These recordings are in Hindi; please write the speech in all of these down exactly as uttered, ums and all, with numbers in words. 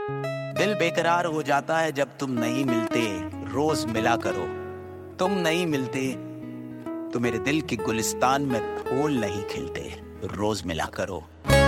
दिल बेकरार हो जाता है जब तुम नहीं मिलते, रोज मिला करो। तुम नहीं मिलते तो मेरे दिल के गुलिस्तान में फूल नहीं खिलते, रोज मिला करो।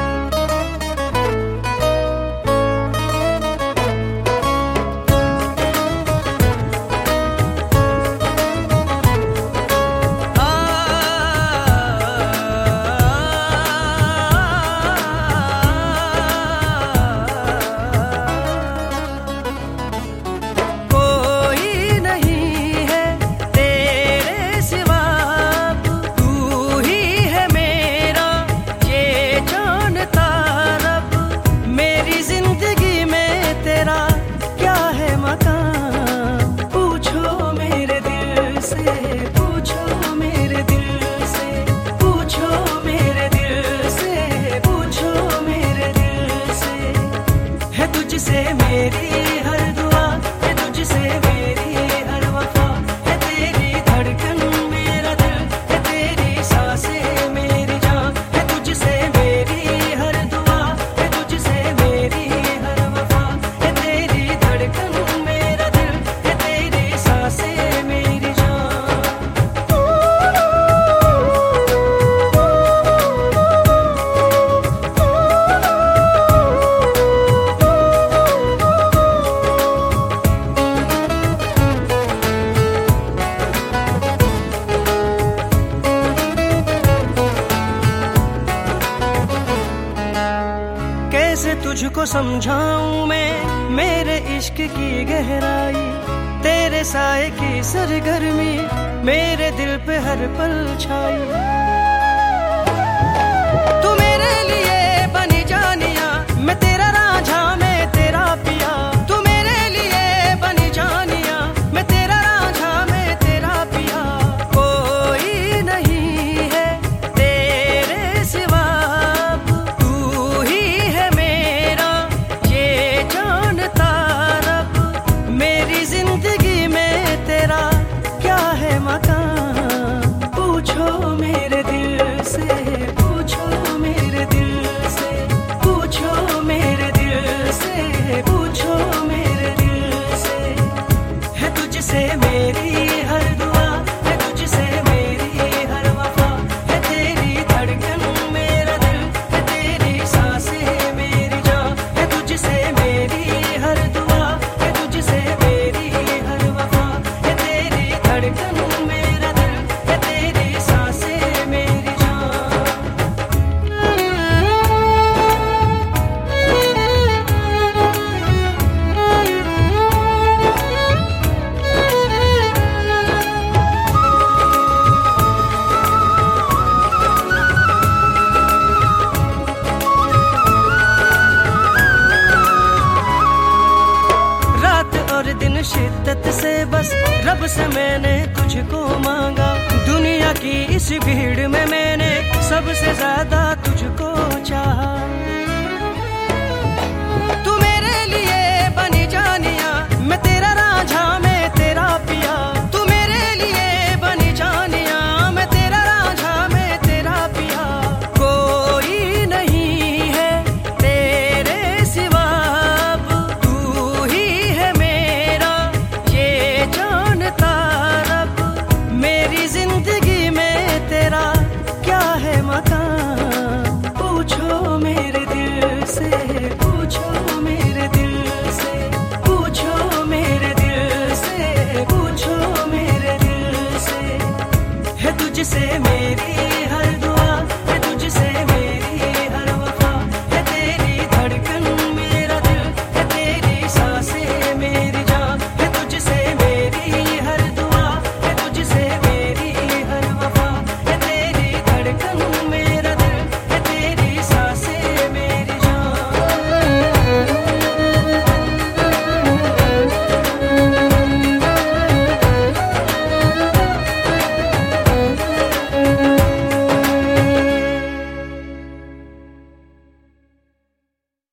तुझसे मेरी हर दुआ है, तुझसे मेरी हर वफा है, तेरी धड़कन मेरा दिल है, तेरी सांसें मेरी जान है। तुझसे मेरी हर दुआ है, तुझसे मेरी हर वफा है, तेरी धड़कन मेरा दिल है, तेरी सांसें मेरी जान। कैसे तुझको समझाऊं मैं मेरे इश्क की गहराई, तेरे साए की सरगर्मी मेरे दिल पे हर पल छाई। तू मेरे लिए बनी जानिया, मैं तेरा रांझा मैं तेरा पिया। तू मेरे लिए बनी जानिया, मैं तेरा रांझा मैं तेरा पिया। कोई नहीं है तेरे सिवा, तू ही है मेरा ये जानता रब। मेरी जिंदगी में तेरा क्या है मकान, पूछो मेरे दिल से, पूछो मेरे दिल से, पूछो मेरे दिल से, पूछो मेरे दिल से। है तुझसे मेरी हर दुआ है, तुझसे मेरी हर वफा है, तेरी धड़कन मेरा दिल है, तेरी सांसें मेरी जान है। तुझसे मेरी हर दुआ है, तुझसे मेरी हर वफा है, तेरी धड़कन मेरा दिल है, तेरी सांसें मेरी जान। रात और दिन शिद्दत से बस रब से मैंने तुझको मांगा। दुनिया की इस भीड़ में मैंने सबसे ज्यादा तुझको चाहा। तू मेरे लिए बनी जानिया, मैं तेरा रांझा मैं तेरा पिया। तू मेरे लिए बनी जानिया, मैं तेरा रांझा मैं तेरा पिया। कोई नहीं है तेरे सिवा, तू ही है मेरा ये जानता रब। मेरी जिंदगी में तेरा क्या है मकान, पूछो मेरे दिल से, पूछो मेरे दिल से, पूछो मेरे दिल से, पूछो मेरे दिल से। है तुझसे मेरी